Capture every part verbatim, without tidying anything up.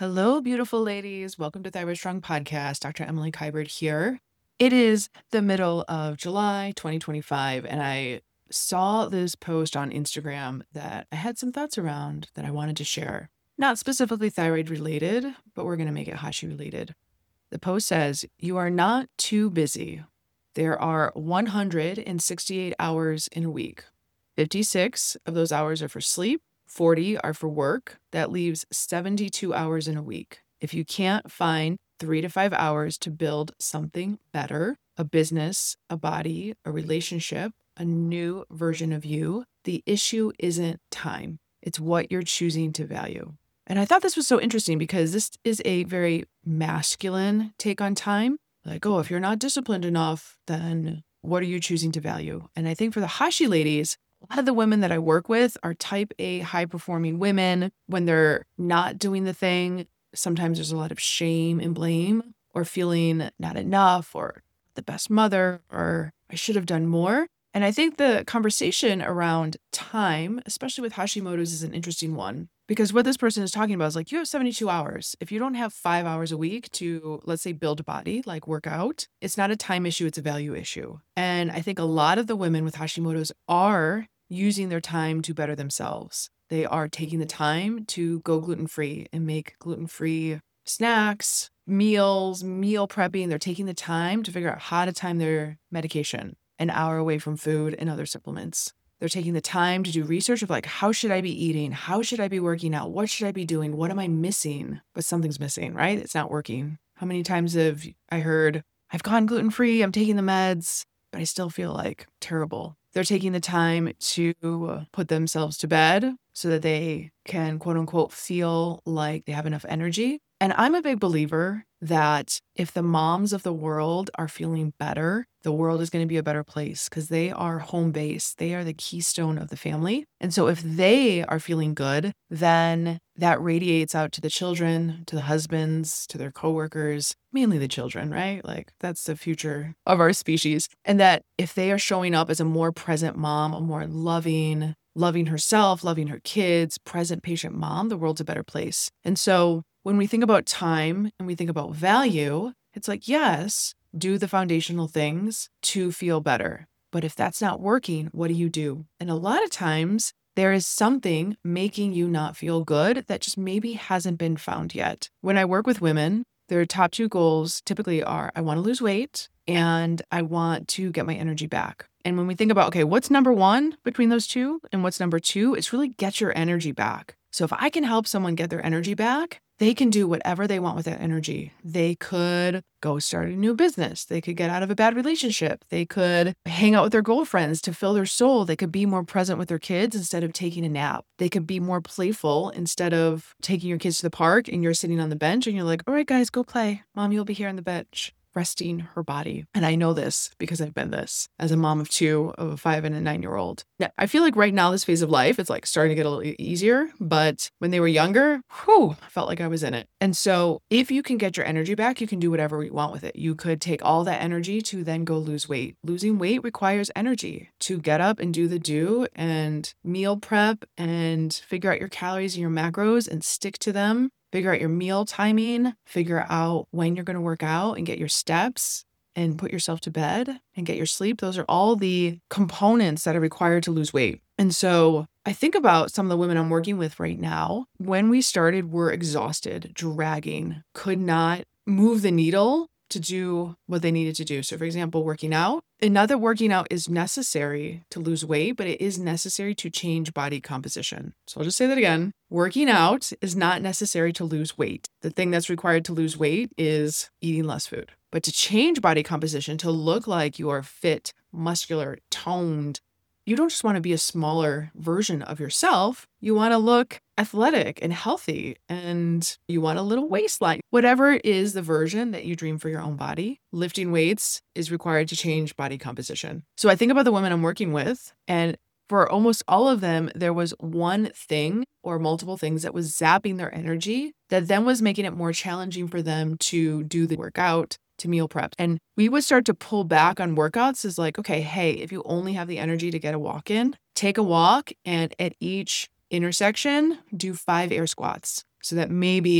Hello, beautiful ladies. Welcome to Thyroid Strong Podcast. Doctor Emily Kiberd here. It is the middle of July twenty twenty-five, and I saw this post on Instagram that I had some thoughts around that I wanted to share. Not specifically thyroid related, but we're going to make it Hashi related. The post says, "You are not too busy. There are one hundred sixty-eight hours in a week. fifty-six of those hours are for sleep. forty are for work. That leaves seventy-two hours in a week. If you can't find three to five hours to build something better, a business, a body, a relationship, a new version of you, the issue isn't time. It's what you're choosing to value." And I thought this was so interesting because this is a very masculine take on time. Like, oh, if you're not disciplined enough, then what are you choosing to value? And I think for the Hashi ladies, a lot of the women that I work with are type A high-performing women. When they're not doing the thing, sometimes there's a lot of shame and blame or feeling not enough or the best mother or I should have done more. And I think the conversation around time, especially with Hashimoto's, is an interesting one because what this person is talking about is like, you have seventy-two hours. If you don't have five hours a week to, let's say, build a body, like work out, it's not a time issue, it's a value issue. And I think a lot of the women with Hashimoto's are using their time to better themselves. They are taking the time to go gluten-free and make gluten-free snacks, meals, meal prepping. They're taking the time to figure out how to time their medication an hour away from food and other supplements. They're taking the time to do research of like, how should I be eating? How should I be working out? What should I be doing? What am I missing? But something's missing, right? It's not working. How many times have I heard, I've gone gluten-free, I'm taking the meds, but I still feel like terrible. They're taking the time to put themselves to bed so that they can, quote unquote, feel like they have enough energy. And I'm a big believer that if the moms of the world are feeling better, the world is going to be a better place because they are home base. They are the keystone of the family. And so if they are feeling good, then that radiates out to the children, to the husbands, to their coworkers, mainly the children, right? Like that's the future of our species. And that if they are showing up as a more present mom, a more loving, loving herself, loving her kids, present patient mom, the world's a better place. And so when we think about time and we think about value, it's like, yes, do the foundational things to feel better. But if that's not working, what do you do? And a lot of times there is something making you not feel good that just maybe hasn't been found yet. When I work with women, their top two goals typically are, I want to lose weight and I want to get my energy back. And when we think about, okay, what's number one between those two and what's number two, it's really get your energy back. So if I can help someone get their energy back, they can do whatever they want with that energy. They could go start a new business. They could get out of a bad relationship. They could hang out with their girlfriends to fill their soul. They could be more present with their kids instead of taking a nap. They could be more playful instead of taking your kids to the park and you're sitting on the bench and you're like, all right, guys, go play. Mom, you'll be here on the bench, resting her body. And I know this because I've been this as a mom of two, of a five and a nine-year-old. Now, I feel like right now, this phase of life, it's like starting to get a little easier. But when they were younger, whew, I felt like I was in it. And so if you can get your energy back, you can do whatever you want with it. You could take all that energy to then go lose weight. Losing weight requires energy to get up and do the do and meal prep and figure out your calories and your macros and stick to them. Figure out your meal timing, figure out when you're going to work out and get your steps and put yourself to bed and get your sleep. Those are all the components that are required to lose weight. And so I think about some of the women I'm working with right now. When we started, we're exhausted, dragging, could not move the needle to do what they needed to do. So for example, working out. And not that working out is necessary to lose weight, but it is necessary to change body composition. So I'll just say that again. Working out is not necessary to lose weight. The thing that's required to lose weight is eating less food. But to change body composition, to look like you are fit, muscular, toned, you don't just want to be a smaller version of yourself. You want to look athletic and healthy, and you want a little waistline. Whatever is the version that you dream for your own body, lifting weights is required to change body composition. So I think about the women I'm working with, and for almost all of them, there was one thing or multiple things that was zapping their energy that then was making it more challenging for them to do the workout, to meal prep. And we would start to pull back on workouts as like, okay, hey, if you only have the energy to get a walk in, take a walk and at each intersection, do five air squats so that maybe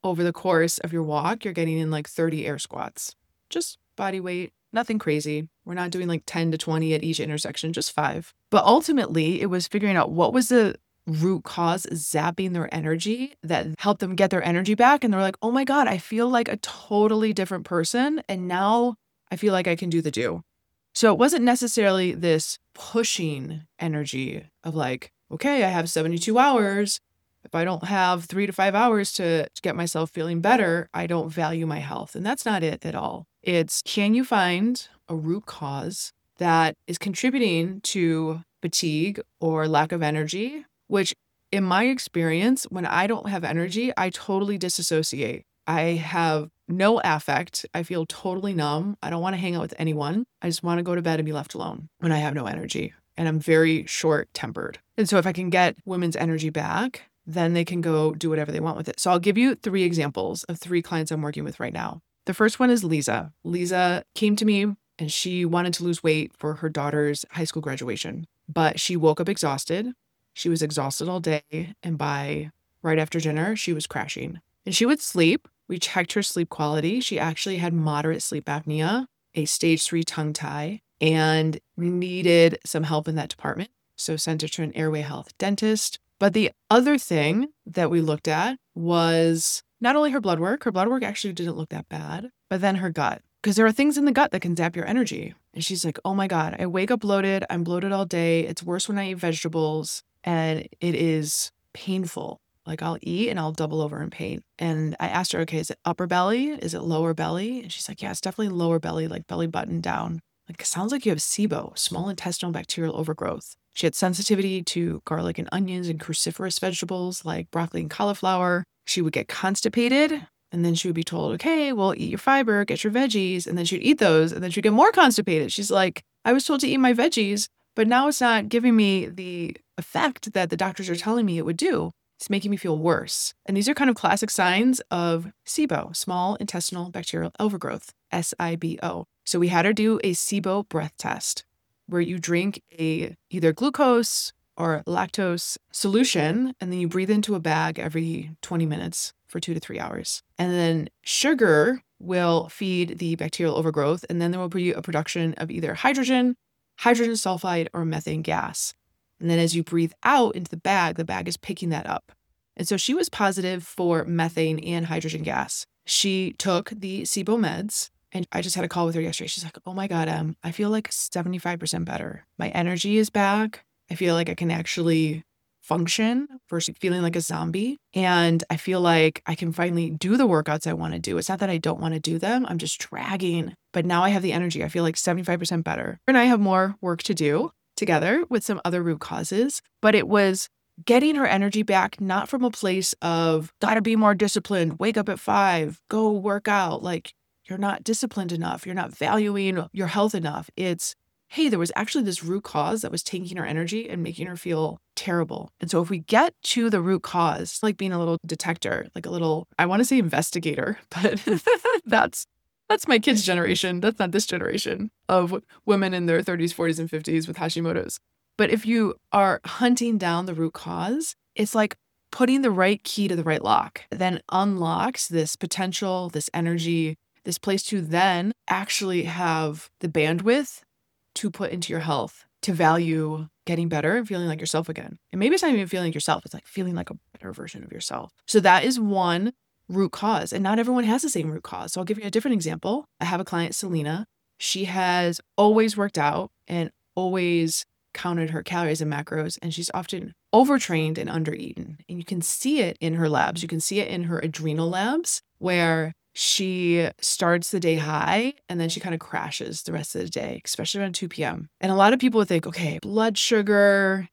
over the course of your walk, you're getting in like thirty air squats. Just body weight, nothing crazy. We're not doing like ten to twenty at each intersection, just five. But ultimately, it was figuring out what was the root cause zapping their energy that helped them get their energy back. And they're like, oh my God, I feel like a totally different person. And now I feel like I can do the do. So it wasn't necessarily this pushing energy of like, okay, I have seventy-two hours. If I don't have three to five hours to, to get myself feeling better, I don't value my health. And that's not it at all. It's, can you find a root cause that is contributing to fatigue or lack of energy, which in my experience, when I don't have energy, I totally disassociate. I have no affect. I feel totally numb. I don't want to hang out with anyone. I just want to go to bed and be left alone when I have no energy. And I'm very short-tempered. And so if I can get women's energy back, then they can go do whatever they want with it. So I'll give you three examples of three clients I'm working with right now. The first one is Lisa. Lisa came to me and she wanted to lose weight for her daughter's high school graduation, but she woke up exhausted. She was exhausted all day. And by right after dinner, she was crashing. And she would sleep. We checked her sleep quality. She actually had moderate sleep apnea, a stage three tongue tie, and needed some help in that department. So sent her to an airway health dentist. But the other thing that we looked at was not only her blood work, her blood work actually didn't look that bad, but then her gut. Because there are things in the gut that can zap your energy. And she's like, oh my God, I wake up bloated. I'm bloated all day. It's worse when I eat vegetables. And it is painful. Like I'll eat and I'll double over in pain. And I asked her, okay, is it upper belly? Is it lower belly? And she's like, yeah, it's definitely lower belly, like belly button down. Like, it sounds like you have SIBO, small intestinal bacterial overgrowth. She had sensitivity to garlic and onions and cruciferous vegetables like broccoli and cauliflower. She would get constipated and then she would be told, okay, well, eat your fiber, get your veggies. And then she'd eat those and then she'd get more constipated. She's like, I was told to eat my veggies, but now it's not giving me the effect that the doctors are telling me it would do. It's making me feel worse. And these are kind of classic signs of SIBO, small intestinal bacterial overgrowth, S I B O. So we had her do a SIBO breath test where you drink a either glucose or lactose solution, and then you breathe into a bag every twenty minutes for two to three hours. And then sugar will feed the bacterial overgrowth, and then there will be a production of either hydrogen, hydrogen sulfide, or methane gas. And then as you breathe out into the bag, the bag is picking that up. And so she was positive for methane and hydrogen gas. She took the SIBO meds, and I just had a call with her yesterday. She's like, oh my God, Em, I feel like seventy-five percent better. My energy is back. I feel like I can actually function versus feeling like a zombie. And I feel like I can finally do the workouts I want to do. It's not that I don't want to do them. I'm just dragging. But now I have the energy. I feel like seventy-five percent better. Her and I have more work to do together with some other root causes, but it was getting her energy back, not from a place of gotta be more disciplined, wake up at five, go work out. Like, you're not disciplined enough. You're not valuing your health enough. It's, hey, there was actually this root cause that was taking her energy and making her feel terrible. And so if we get to the root cause, like being a little detector, like a little, I want to say investigator, but that's That's my kids' generation. That's not this generation of women in their thirties, forties, and fifties with Hashimoto's. But if you are hunting down the root cause, it's like putting the right key to the right lock, then unlocks this potential, this energy, this place to then actually have the bandwidth to put into your health, to value getting better and feeling like yourself again. And maybe it's not even feeling like yourself. It's like feeling like a better version of yourself. So that is one root cause. And not everyone has the same root cause. So I'll give you a different example. I have a client, Selena. She has always worked out and always counted her calories and macros, and she's often overtrained and undereaten. And you can see it in her labs. You can see it in her adrenal labs where she starts the day high and then she kind of crashes the rest of the day, especially around two p.m. And a lot of people would think, okay, blood sugar,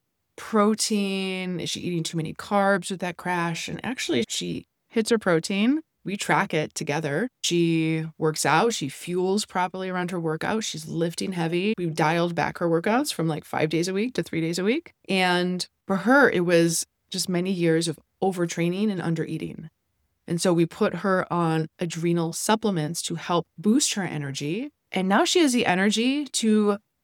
protein, is she eating too many carbs with that crash? And actually she hits her protein. We track it together. She works out. She fuels properly around her workout. She's lifting heavy. We've dialed back her workouts from like five days a week to three days a week. And for her, it was just many years of overtraining and undereating. And so we put her on adrenal supplements to help boost her energy. And now she has the energy to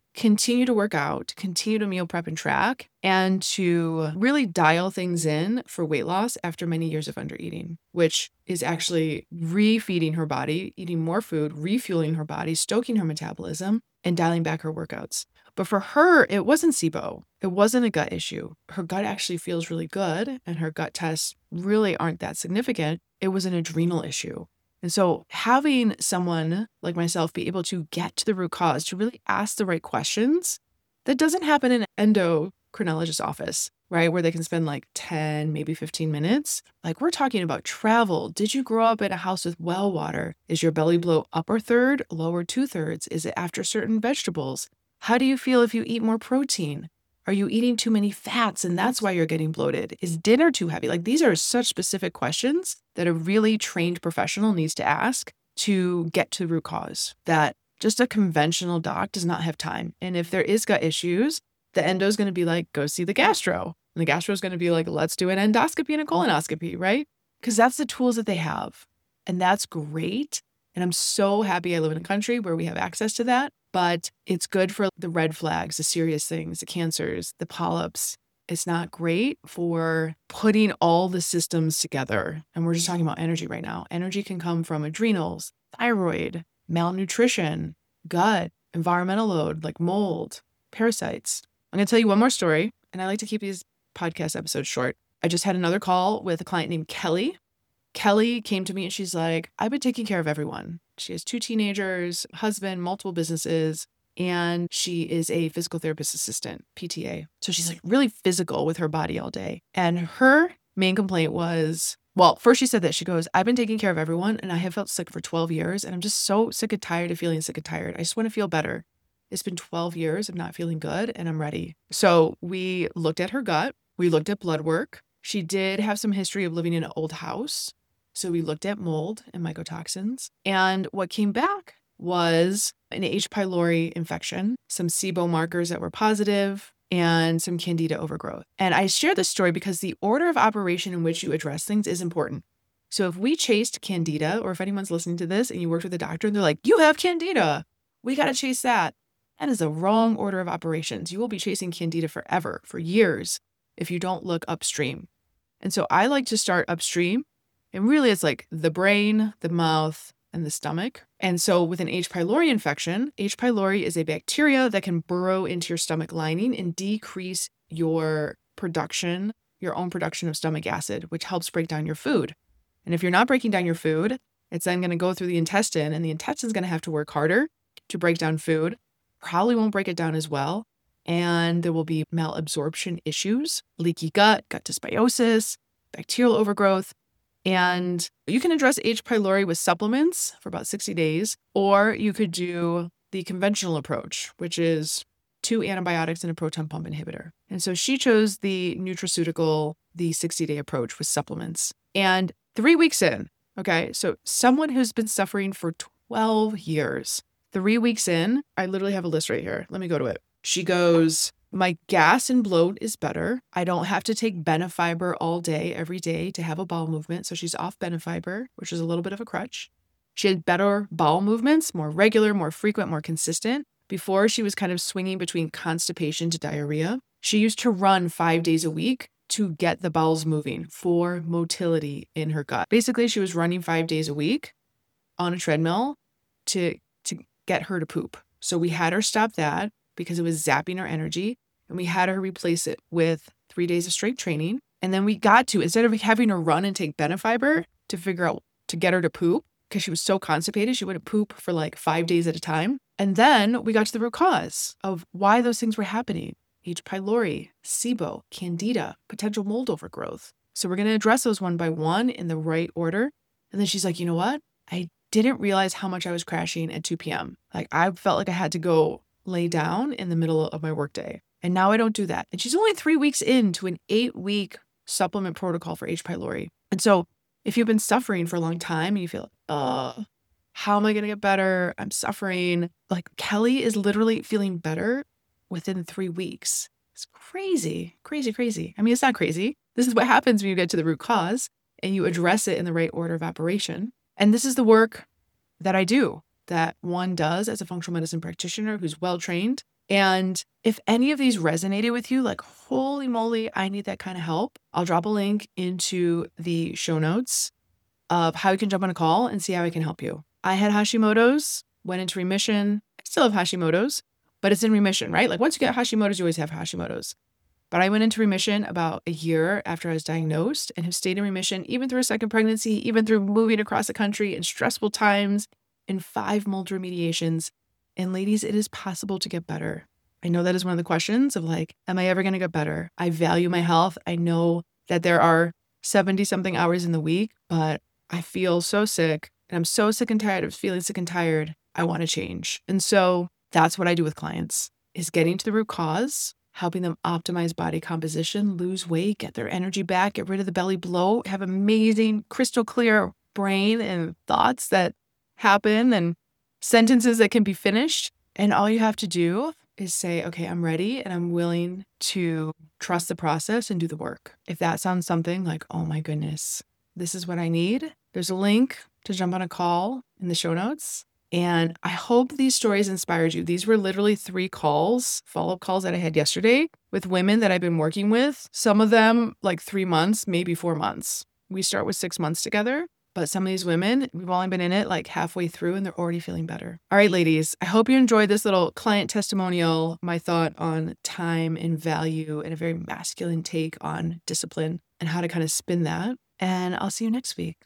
continue to work out, continue to meal prep and track, and to really dial things in for weight loss after many years of undereating, which is actually refeeding her body, eating more food, refueling her body, stoking her metabolism, and dialing back her workouts. But for her, it wasn't S I B O. It wasn't a gut issue. Her gut actually feels really good, and her gut tests really aren't that significant. It was an adrenal issue. And so having someone like myself be able to get to the root cause, to really ask the right questions, that doesn't happen in an endocrinologist's office, right? Where they can spend like ten, maybe fifteen minutes. Like we're talking about travel. Did you grow up in a house with well water? Is your belly below upper third, lower two thirds? Is it after certain vegetables? How do you feel if you eat more protein? Are you eating too many fats and that's why you're getting bloated? Is dinner too heavy? Like these are such specific questions that a really trained professional needs to ask to get to the root cause, that just a conventional doc does not have time. And if there is gut issues, the endo is going to be like, go see the gastro. And the gastro is going to be like, let's do an endoscopy and a colonoscopy, right? Because that's the tools that they have. And that's great. And I'm so happy I live in a country where we have access to that. But it's good for the red flags, the serious things, the cancers, the polyps. It's not great for putting all the systems together. And we're just talking about energy right now. Energy can come from adrenals, thyroid, malnutrition, gut, environmental load like mold, parasites. I'm going to tell you one more story, and I like to keep these podcast episodes short. I just had another call with a client named Kelly. Kelly came to me and she's like, I've been taking care of everyone. She has two teenagers, husband, multiple businesses, and she is a physical therapist assistant, P T A. So she's like really physical with her body all day. And her main complaint was, well, first she said that she goes, I've been taking care of everyone and I have felt sick for twelve years. And I'm just so sick and tired of feeling sick and tired. I just want to feel better. It's been twelve years of not feeling good and I'm ready. So we looked at her gut. We looked at blood work. She did have some history of living in an old house. So we looked at mold and mycotoxins. And what came back was an H. pylori infection, some S I B O markers that were positive, and some candida overgrowth. And I share this story because the order of operation in which you address things is important. So if we chased candida, or if anyone's listening to this and you worked with a doctor and they're like, you have candida, we got to chase that. That is a wrong order of operations. You will be chasing candida forever, for years, if you don't look upstream. And so I like to start upstream. And really, it's like the brain, the mouth, and the stomach. And so with an H. pylori infection, H. pylori is a bacteria that can burrow into your stomach lining and decrease your production, your own production of stomach acid, which helps break down your food. And if you're not breaking down your food, it's then going to go through the intestine, and the intestine is going to have to work harder to break down food. Probably won't break it down as well. And there will be malabsorption issues, leaky gut, gut dysbiosis, bacterial overgrowth. And you can address H. pylori with supplements for about sixty days, or you could do the conventional approach, which is two antibiotics and a proton pump inhibitor. And so she chose the nutraceutical, the sixty-day approach with supplements. And three weeks in, okay, so someone who's been suffering for twelve years, three weeks in, I literally have a list right here. Let me go to it. She goes, my gas and bloat is better. I don't have to take Benefiber all day, every day to have a bowel movement. So she's off Benefiber, which is a little bit of a crutch. She had better bowel movements, more regular, more frequent, more consistent. Before, she was kind of swinging between constipation to diarrhea. She used to run five days a week to get the bowels moving for motility in her gut. Basically, she was running five days a week on a treadmill to, to get her to poop. So we had her stop that because it was zapping her energy, and we had her replace it with three days of strength training. And then we got to, instead of having her run and take Benefiber to figure out, to get her to poop, because she was so constipated, she wouldn't poop for like five days at a time. And then we got to the root cause of why those things were happening. H. pylori, S I B O, candida, potential mold overgrowth. So we're going to address those one by one in the right order. And then she's like, you know what? I didn't realize how much I was crashing at two p.m. Like I felt like I had to go lay down in the middle of my workday. And now I don't do that. And she's only three weeks into an eight week supplement protocol for H. pylori. And so if you've been suffering for a long time and you feel, oh, how am I going to get better? I'm suffering. Like Kelly is literally feeling better within three weeks. It's crazy, crazy, crazy. I mean, it's not crazy. This is what happens when you get to the root cause and you address it in the right order of operation. And this is the work that I do, that one does as a functional medicine practitioner who's well-trained And if any of these resonated with you, like, holy moly, I need that kind of help, I'll drop a link into the show notes of how you can jump on a call and see how I can help you. I had Hashimoto's, went into remission. I still have Hashimoto's, but it's in remission, right? Like once you get Hashimoto's, you always have Hashimoto's. But I went into remission about a year after I was diagnosed and have stayed in remission even through a second pregnancy, even through moving across the country in stressful times, in five mold remediations. And ladies, it is possible to get better. I know that is one of the questions of like, am I ever going to get better? I value my health. I know that there are seventy something hours in the week, but I feel so sick and I'm so sick and tired of feeling sick and tired. I want to change. And so that's what I do with clients, is getting to the root cause, helping them optimize body composition, lose weight, get their energy back, get rid of the belly bloat, have amazing crystal clear brain and thoughts that happen and sentences that can be finished. And all you have to do is say, okay, I'm ready and I'm willing to trust the process and do the work. If that sounds something like, oh my goodness, this is what I need, there's a link to jump on a call in the show notes. And I hope these stories inspired you. These were literally three calls, follow-up calls that I had yesterday with women that I've been working with. Some of them like three months, maybe four months. We start with six months together. But some of these women, we've only been in it like halfway through and they're already feeling better. All right, ladies, I hope you enjoyed this little client testimonial, my thought on time and value and a very masculine take on discipline and how to kind of spin that. And I'll see you next week.